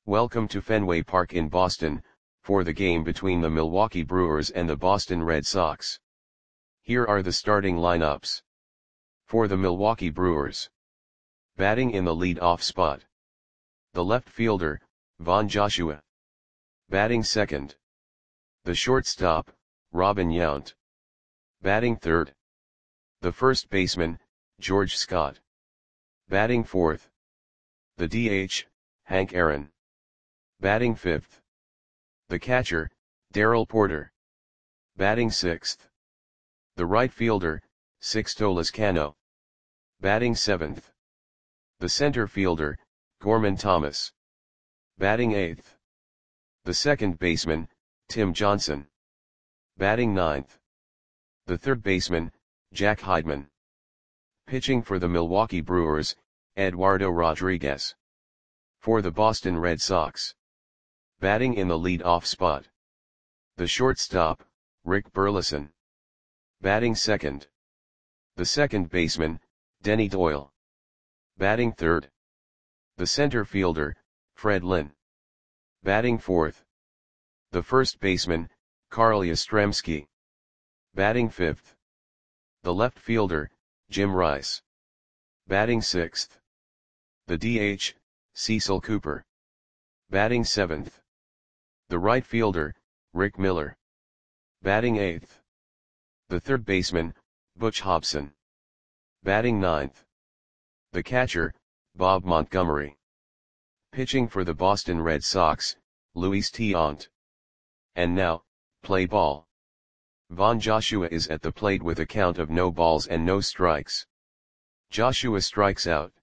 Welcome to Fenway Park in Boston, for the game between the Milwaukee Brewers and the Boston Red Sox. Here are the starting lineups. For the Milwaukee Brewers. Batting in the lead-off spot. The left fielder, Von Joshua. Batting second. The shortstop, Robin Yount. Batting third. The first baseman, George Scott. Batting fourth. The DH, Hank Aaron. Batting fifth. The catcher, Darrell Porter. Batting sixth. The right fielder, Sixto Lezcano. Batting seventh. The center fielder, Gorman Thomas. Batting eighth. The second baseman, Tim Johnson. Batting ninth. The third baseman, Jack Heidman. Pitching for the Milwaukee Brewers, Eduardo Rodriguez. For the Boston Red Sox. Batting in the lead-off spot. The shortstop, Rick Burleson. Batting second. The second baseman, Denny Doyle. Batting third. The center fielder, Fred Lynn. Batting fourth. The first baseman, Carl Yastrzemski. Batting fifth. The left fielder, Jim Rice. Batting sixth. The DH, Cecil Cooper. Batting seventh. The right fielder, Rick Miller. Batting eighth. The third baseman, Butch Hobson. Batting ninth. The catcher, Bob Montgomery. Pitching for the Boston Red Sox, Luis Tiant. And now, play ball. Von Joshua is at the plate with a count of no balls and no strikes. Joshua strikes out.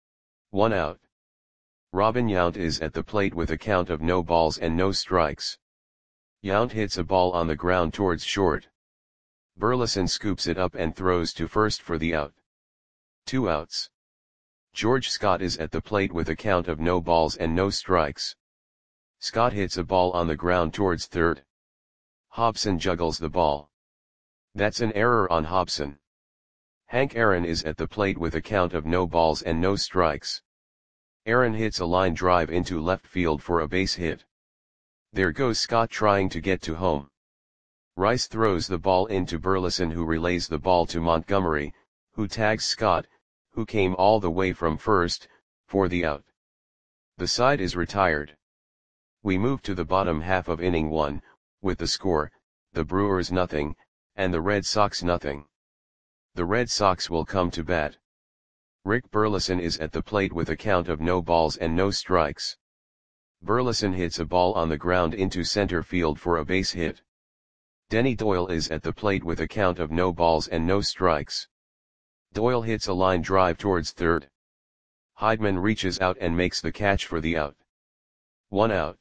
1 out. Robin Yount is at the plate with a count of no balls and no strikes. Yount hits a ball on the ground towards short. Burleson scoops it up and throws to first for the out. 2 outs. George Scott is at the plate with a count of no balls and no strikes. Scott hits a ball on the ground towards third. Hobson juggles the ball. That's an error on Hobson. Hank Aaron is at the plate with a count of no balls and no strikes. Aaron hits a line drive into left field for a base hit. There goes Scott trying to get to home. Rice throws the ball into Burleson, who relays the ball to Montgomery, who tags Scott, who came all the way from first, for the out. The side is retired. We move to the bottom half of inning 1, with the score, the Brewers 0, and the Red Sox 0. The Red Sox will come to bat. Rick Burleson is at the plate with a count of no balls and no strikes. Burleson hits a ball on the ground into center field for a base hit. Denny Doyle is at the plate with a count of no balls and no strikes. Doyle hits a line drive towards third. Heidman reaches out and makes the catch for the out. 1 out.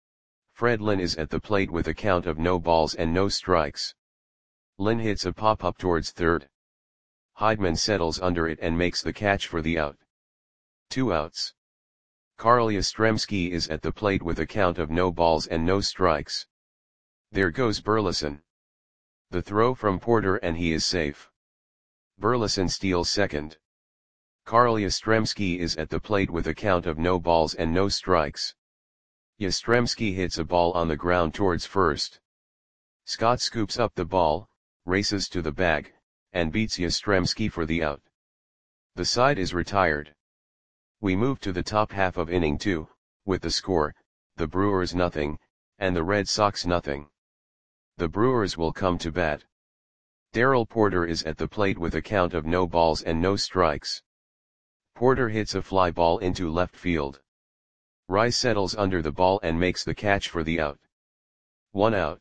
Fred Lynn is at the plate with a count of no balls and no strikes. Lynn hits a pop-up towards third. Heidman settles under it and makes the catch for the out. 2 outs. Carl Yastrzemski is at the plate with a count of no balls and no strikes. There goes Burleson. The throw from Porter and he is safe. Burleson steals second. Carl Yastrzemski is at the plate with a count of no balls and no strikes. Yastrzemski hits a ball on the ground towards first. Scott scoops up the ball, races to the bag, and beats Yastrzemski for the out. The side is retired. We move to the top half of inning 2, with the score, the Brewers 0, and the Red Sox 0. The Brewers will come to bat. Darrell Porter is at the plate with a count of no balls and no strikes. Porter hits a fly ball into left field. Rice settles under the ball and makes the catch for the out. 1 out.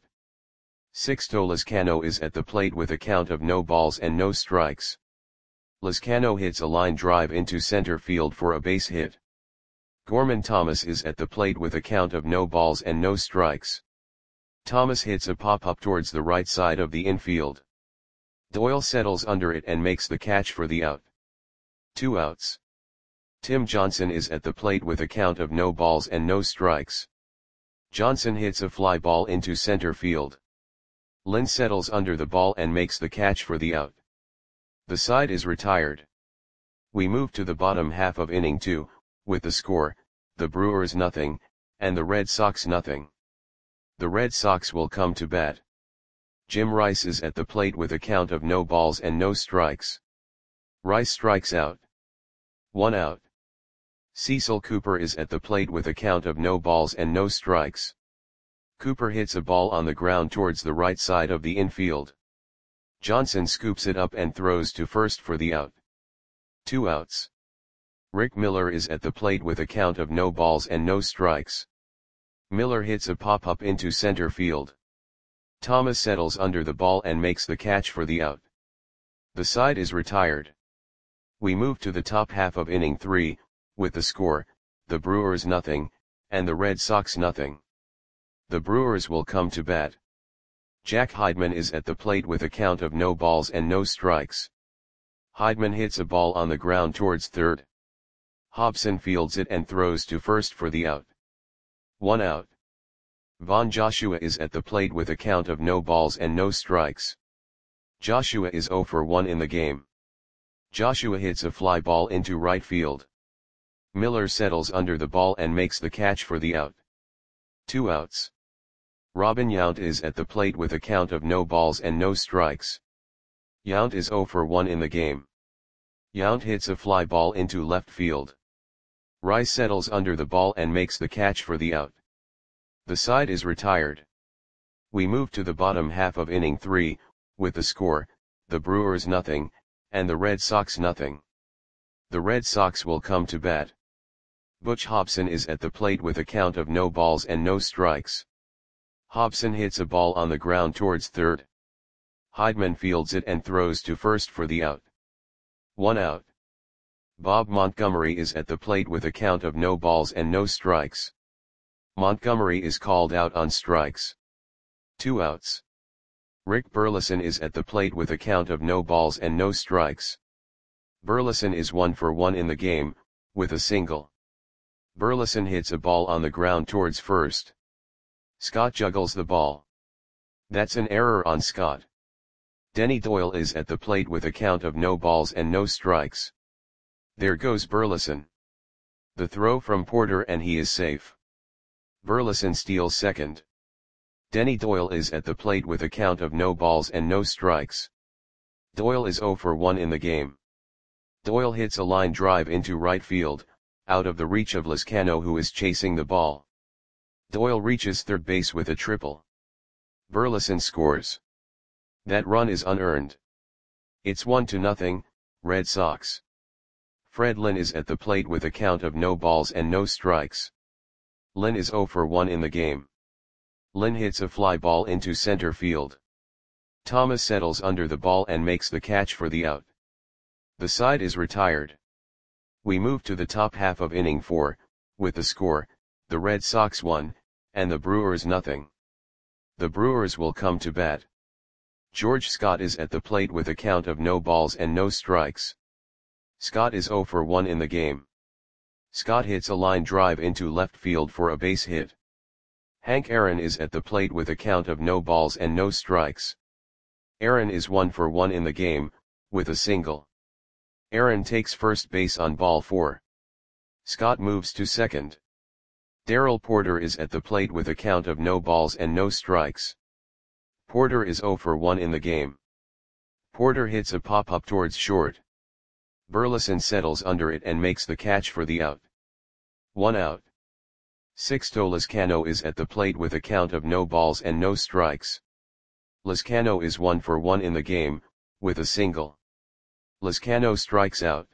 Sixto Lezcano is at the plate with a count of no balls and no strikes. Lezcano hits a line drive into center field for a base hit. Gorman Thomas is at the plate with a count of no balls and no strikes. Thomas hits a pop-up towards the right side of the infield. Doyle settles under it and makes the catch for the out. 2 outs. Tim Johnson is at the plate with a count of no balls and no strikes. Johnson hits a fly ball into center field. Lynn settles under the ball and makes the catch for the out. The side is retired. We move to the bottom half of inning 2, with the score, the Brewers 0, and the Red Sox nothing. The Red Sox will come to bat. Jim Rice is at the plate with a count of no balls and no strikes. Rice strikes out. 1 out. Cecil Cooper is at the plate with a count of no balls and no strikes. Cooper hits a ball on the ground towards the right side of the infield. Johnson scoops it up and throws to first for the out. 2 outs. Rick Miller is at the plate with a count of no balls and no strikes. Miller hits a pop-up into center field. Thomas settles under the ball and makes the catch for the out. The side is retired. We move to the top half of inning 3, with the score, the Brewers nothing, and the Red Sox nothing. The Brewers will come to bat. Jack Heidman is at the plate with a count of no balls and no strikes. Heidman hits a ball on the ground towards third. Hobson fields it and throws to first for the out. 1 out. Von Joshua is at the plate with a count of no balls and no strikes. Joshua is 0 for 1 in the game. Joshua hits a fly ball into right field. Miller settles under the ball and makes the catch for the out. 2 outs. Robin Yount is at the plate with a count of no balls and no strikes. Yount is 0 for 1 in the game. Yount hits a fly ball into left field. Rice settles under the ball and makes the catch for the out. The side is retired. We move to the bottom half of inning 3, with the score, the Brewers nothing, and the Red Sox nothing. The Red Sox will come to bat. Butch Hobson is at the plate with a count of no balls and no strikes. Hobson hits a ball on the ground towards third. Heidman fields it and throws to first for the out. 1 out. Bob Montgomery is at the plate with a count of no balls and no strikes. Montgomery is called out on strikes. 2 outs. Rick Burleson is at the plate with a count of no balls and no strikes. Burleson is 1 for 1 in the game, with a single. Burleson hits a ball on the ground towards first. Scott juggles the ball. That's an error on Scott. Denny Doyle is at the plate with a count of no balls and no strikes. There goes Burleson. The throw from Porter and he is safe. Burleson steals second. Denny Doyle is at the plate with a count of no balls and no strikes. Doyle is 0 for 1 in the game. Doyle hits a line drive into right field, out of the reach of Lizcano who is chasing the ball. Doyle reaches third base with a triple. Burleson scores. That run is unearned. It's 1-0, Red Sox. Fred Lynn is at the plate with a count of no balls and no strikes. Lynn is 0 for 1 in the game. Lynn hits a fly ball into center field. Thomas settles under the ball and makes the catch for the out. The side is retired. We move to the top half of inning 4, with the score, the Red Sox 1, and the Brewers nothing. The Brewers will come to bat. George Scott is at the plate with a count of no balls and no strikes. Scott is 0 for 1 in the game. Scott hits a line drive into left field for a base hit. Hank Aaron is at the plate with a count of no balls and no strikes. Aaron is 1 for 1 in the game, with a single. Aaron takes first base on ball 4. Scott moves to second. Darrell Porter is at the plate with a count of no balls and no strikes. Porter is 0 for 1 in the game. Porter hits a pop-up towards short. Burleson settles under it and makes the catch for the out. 1 out. Sixto Lizcano is at the plate with a count of no balls and no strikes. Lizcano is 1 for 1 in the game, with a single. Lizcano strikes out.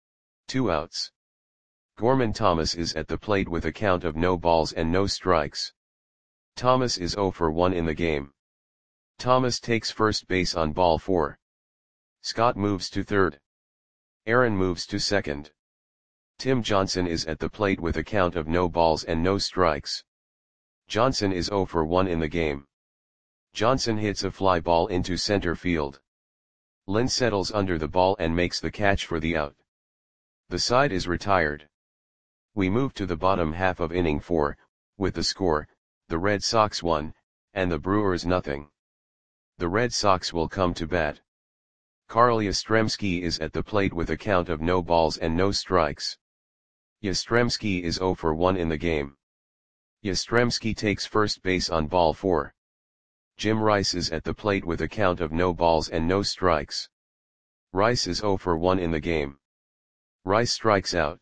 2 outs. Gorman Thomas is at the plate with a count of no balls and no strikes. Thomas is 0 for 1 in the game. Thomas takes first base on ball 4. Scott moves to third. Aaron moves to second. Tim Johnson is at the plate with a count of no balls and no strikes. Johnson is 0 for 1 in the game. Johnson hits a fly ball into center field. Lynn settles under the ball and makes the catch for the out. The side is retired. We move to the bottom half of inning 4, with the score, the Red Sox 1, and the Brewers nothing. The Red Sox will come to bat. Carl Yastrzemski is at the plate with a count of no balls and no strikes. Yastrzemski is 0 for 1 in the game. Yastrzemski takes first base on ball 4. Jim Rice is at the plate with a count of no balls and no strikes. Rice is 0 for 1 in the game. Rice strikes out.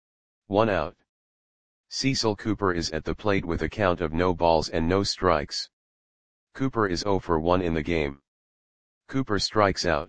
1 out. Cecil Cooper is at the plate with a count of no balls and no strikes. Cooper is 0 for 1 in the game. Cooper strikes out.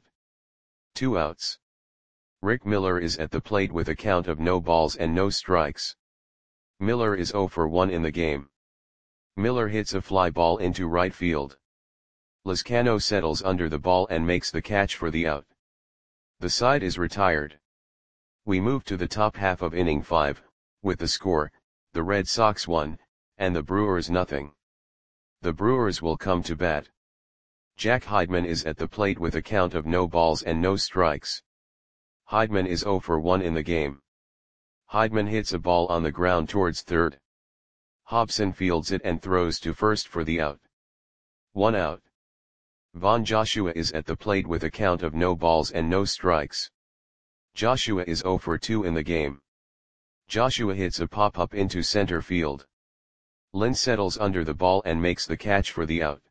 2 outs. Rick Miller is at the plate with a count of no balls and no strikes. Miller is 0 for 1 in the game. Miller hits a fly ball into right field. Lizcano settles under the ball and makes the catch for the out. The side is retired. We move to the top half of inning 5, with the score, the Red Sox 1, and the Brewers nothing. The Brewers will come to bat. Jack Heidman is at the plate with a count of no balls and no strikes. Heidman is 0 for 1 in the game. Heidman hits a ball on the ground towards third. Hobson fields it and throws to first for the out. 1 out. Von Joshua is at the plate with a count of no balls and no strikes. Joshua is 0 for 2 in the game. Joshua hits a pop-up into center field. Lynn settles under the ball and makes the catch for the out.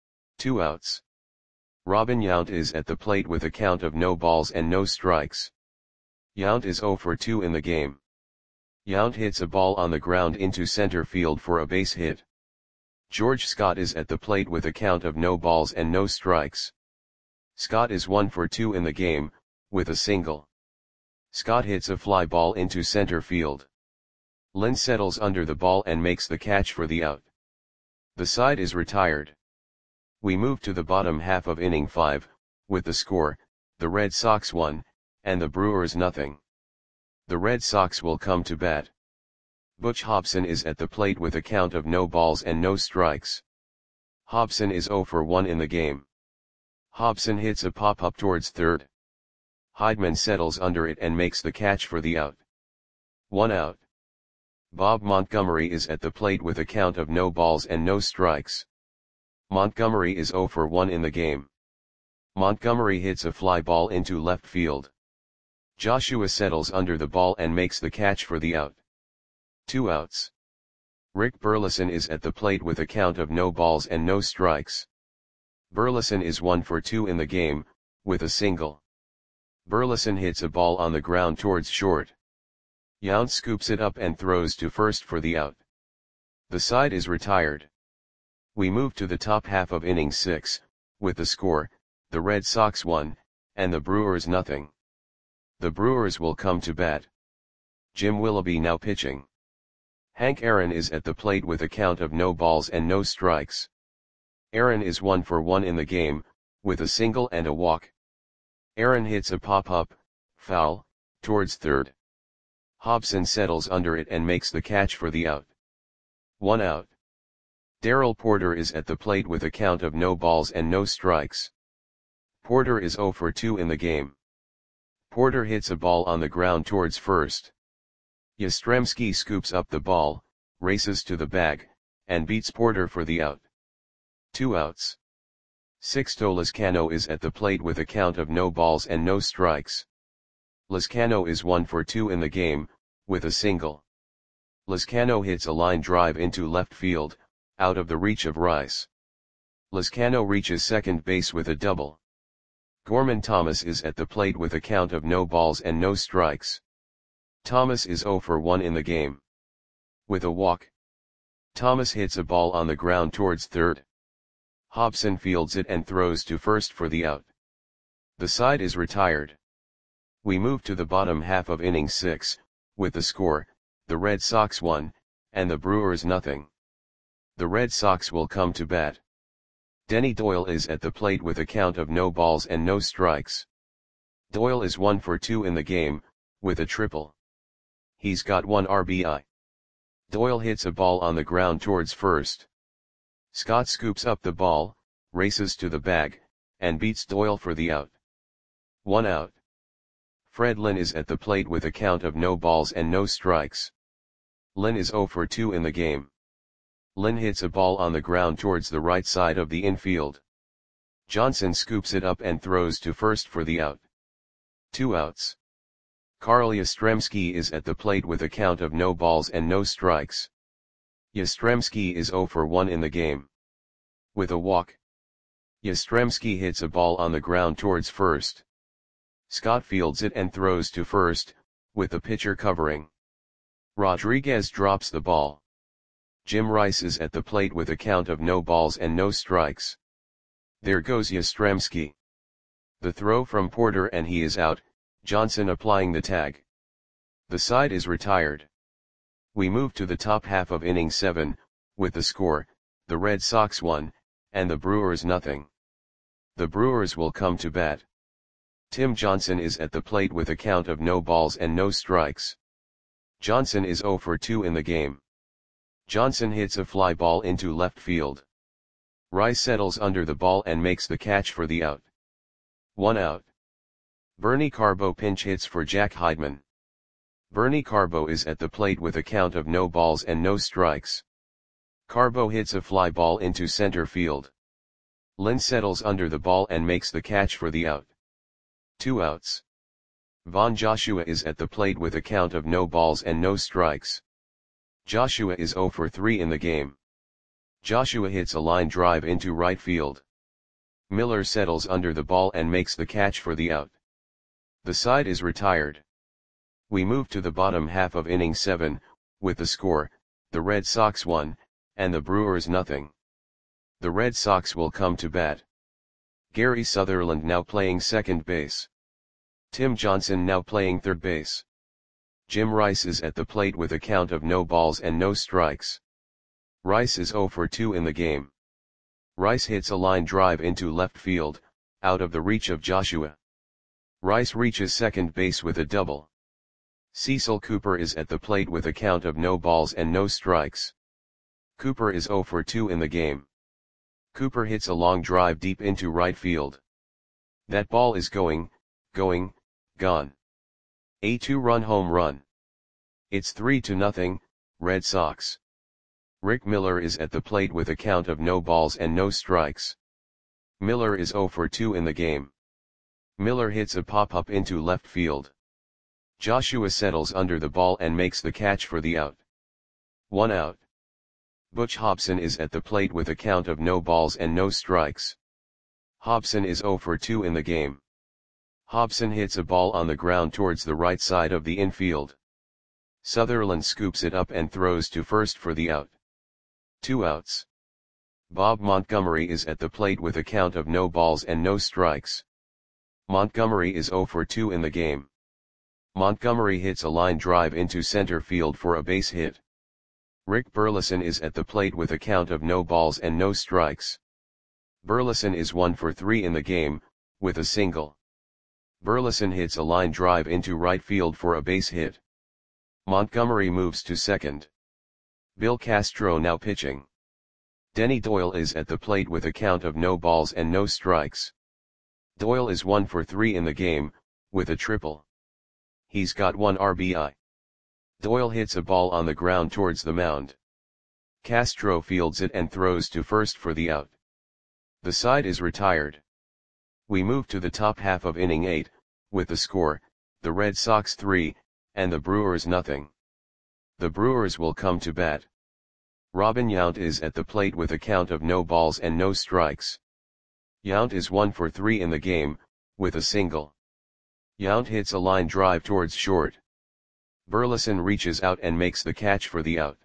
2 outs. Robin Yount is at the plate with a count of no balls and no strikes. Yount is 0 for 2 in the game. Yount hits a ball on the ground into center field for a base hit. George Scott is at the plate with a count of no balls and no strikes. Scott is 1 for 2 in the game, with a single. Scott hits a fly ball into center field. Lynn settles under the ball and makes the catch for the out. The side is retired. We move to the bottom half of inning 5, with the score, the Red Sox 1, and the Brewers nothing. The Red Sox will come to bat. Butch Hobson is at the plate with a count of no balls and no strikes. Hobson is 0 for 1 in the game. Hobson hits a pop-up towards third. Heidman settles under it and makes the catch for the out. 1 out. Bob Montgomery is at the plate with a count of no balls and no strikes. Montgomery is 0 for 1 in the game. Montgomery hits a fly ball into left field. Joshua settles under the ball and makes the catch for the out. 2 outs. Rick Burleson is at the plate with a count of no balls and no strikes. Burleson is 1 for 2 in the game, with a single. Burleson hits a ball on the ground towards short. Yount scoops it up and throws to first for the out. The side is retired. We move to the top half of inning 6, with the score, the Red Sox 1, and the Brewers nothing. The Brewers will come to bat. Jim Willoughby now pitching. Hank Aaron is at the plate with a count of no balls and no strikes. Aaron is 1 for 1 in the game, with a single and a walk. Aaron hits a pop-up, foul, towards third. Hobson settles under it and makes the catch for the out. 1 out. Darrell Porter is at the plate with a count of no balls and no strikes. Porter is 0 for 2 in the game. Porter hits a ball on the ground towards first. Yastrzemski scoops up the ball, races to the bag, and beats Porter for the out. 2 outs. Sixto Lizcano is at the plate with a count of no balls and no strikes. Lizcano is 1 for 2 in the game, with a single. Lizcano hits a line drive into left field, out of the reach of Rice. Lizcano reaches second base with a double. Gorman Thomas is at the plate with a count of no balls and no strikes. Thomas is 0 for 1 in the game. With a walk. Thomas hits a ball on the ground towards third. Hobson fields it and throws to first for the out. The side is retired. We move to the bottom half of inning 6, with the score, the Red Sox 1, and the Brewers nothing. The Red Sox will come to bat. Denny Doyle is at the plate with a count of no balls and no strikes. Doyle is 1 for 2 in the game, with a triple. He's got 1 RBI. Doyle hits a ball on the ground towards first. Scott scoops up the ball, races to the bag, and beats Doyle for the out. 1 out. Fred Lynn is at the plate with a count of no balls and no strikes. Lynn is 0 for 2 in the game. Lynn hits a ball on the ground towards the right side of the infield. Johnson scoops it up and throws to first for the out. 2 outs. Carl Yastrzemski is at the plate with a count of no balls and no strikes. Yastrzemski is 0 for 1 in the game. With a walk, Yastrzemski hits a ball on the ground towards first. Scott fields it and throws to first, with the pitcher covering. Rodriguez drops the ball. Jim Rice is at the plate with a count of no balls and no strikes. There goes Yastrzemski. The throw from Porter and he is out, Johnson applying the tag. The side is retired. We move to the top half of inning 7, with the score, the Red Sox 1, and the Brewers nothing. The Brewers will come to bat. Tim Johnson is at the plate with a count of no balls and no strikes. Johnson is 0 for 2 in the game. Johnson hits a fly ball into left field. Rice settles under the ball and makes the catch for the out. 1 out. Bernie Carbo pinch hits for Jack Heidman. Bernie Carbo is at the plate with a count of no balls and no strikes. Carbo hits a fly ball into center field. Lynn settles under the ball and makes the catch for the out. 2 outs. Von Joshua is at the plate with a count of no balls and no strikes. Joshua is 0 for 3 in the game. Joshua hits a line drive into right field. Miller settles under the ball and makes the catch for the out. The side is retired. We move to the bottom half of inning 7, with the score, the Red Sox 1, and the Brewers nothing. The Red Sox will come to bat. Gary Sutherland now playing second base. Tim Johnson now playing third base. Jim Rice is at the plate with a count of no balls and no strikes. Rice is 0 for 2 in the game. Rice hits a line drive into left field, out of the reach of Joshua. Rice reaches second base with a double. Cecil Cooper is at the plate with a count of no balls and no strikes. Cooper is 0 for 2 in the game. Cooper hits a long drive deep into right field. That ball is gone. A 2-run home run. It's 3-0, Red Sox. Rick Miller is at the plate with a count of no balls and no strikes. Miller is 0 for 2 in the game. Miller hits a pop-up into left field. Joshua settles under the ball and makes the catch for the out. 1 out. Butch Hobson is at the plate with a count of no balls and no strikes. Hobson is 0 for 2 in the game. Hobson hits a ball on the ground towards the right side of the infield. Sutherland scoops it up and throws to first for the out. 2 outs. Bob Montgomery is at the plate with a count of no balls and no strikes. Montgomery is 0 for 2 in the game. Montgomery hits a line drive into center field for a base hit. Rick Burleson is at the plate with a count of no balls and no strikes. Burleson is 1 for 3 in the game, with a single. Burleson hits a line drive into right field for a base hit. Montgomery moves to second. Bill Castro now pitching. Denny Doyle is at the plate with a count of no balls and no strikes. Doyle is 1 for 3 in the game, with a triple. He's got 1 RBI. Doyle hits a ball on the ground towards the mound. Castro fields it and throws to first for the out. The side is retired. We move to the top half of inning 8, with the score, the Red Sox 3, and the Brewers nothing. The Brewers will come to bat. Robin Yount is at the plate with a count of no balls and no strikes. Yount is 1 for 3 in the game, with a single. Yount hits a line drive towards short. Burleson reaches out and makes the catch for the out.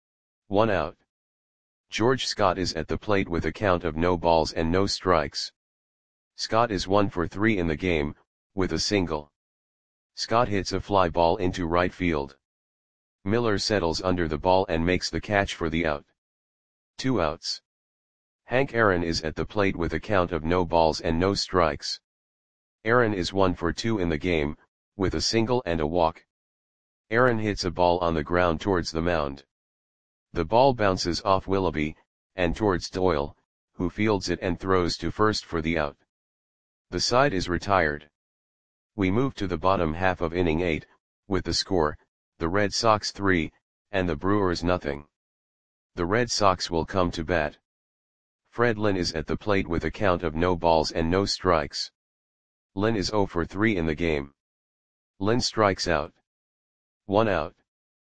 1 out. George Scott is at the plate with a count of no balls and no strikes. Scott is 1 for 3 in the game, with a single. Scott hits a fly ball into right field. Miller settles under the ball and makes the catch for the out. 2 outs. Hank Aaron is at the plate with a count of no balls and no strikes. Aaron is 1 for 2 in the game, with a single and a walk. Aaron hits a ball on the ground towards the mound. The ball bounces off Willoughby, and towards Doyle, who fields it and throws to first for the out. The side is retired. We move to the bottom half of inning 8, with the score, the Red Sox 3, and the Brewers nothing. The Red Sox will come to bat. Fred Lynn is at the plate with a count of no balls and no strikes. Lynn is 0 for 3 in the game. Lynn strikes out. 1 out.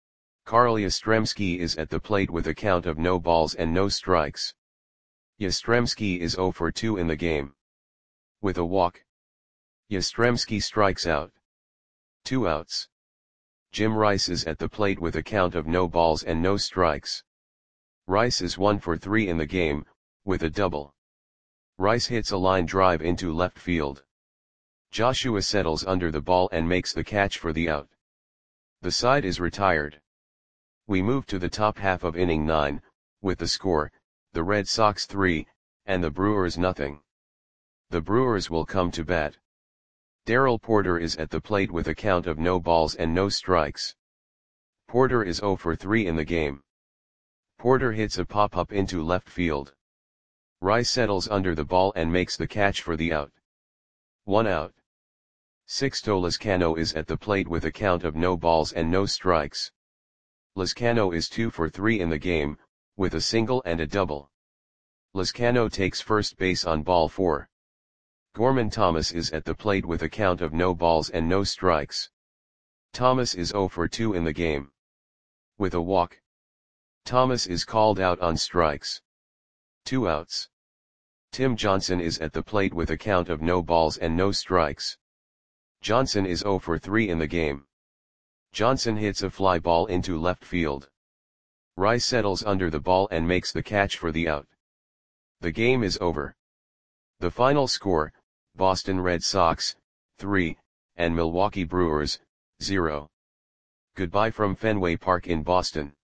Carl Yastrzemski is at the plate with a count of no balls and no strikes. Yastrzemski is 0 for 2 in the game. With a walk, Yastrzemski strikes out. 2 outs. Jim Rice is at the plate with a count of no balls and no strikes. Rice is 1 for 3 in the game, with a double. Rice hits a line drive into left field. Joshua settles under the ball and makes the catch for the out. The side is retired. We move to the top half of inning 9, with the score, the Red Sox 3, and the Brewers nothing. The Brewers will come to bat. Darrell Porter is at the plate with a count of no balls and no strikes. Porter is 0 for 3 in the game. Porter hits a pop-up into left field. Rice settles under the ball and makes the catch for the out. 1 out. Sixto Lezcano is at the plate with a count of no balls and no strikes. Lezcano is 2 for 3 in the game, with a single and a double. Lezcano takes first base on ball 4. Gorman Thomas is at the plate with a count of no balls and no strikes. Thomas is 0 for 2 in the game. With a walk, Thomas is called out on strikes. 2 outs. Tim Johnson is at the plate with a count of no balls and no strikes. Johnson is 0 for 3 in the game. Johnson hits a fly ball into left field. Rice settles under the ball and makes the catch for the out. The game is over. The final score, Boston Red Sox, 3, and Milwaukee Brewers, 0. Goodbye from Fenway Park in Boston.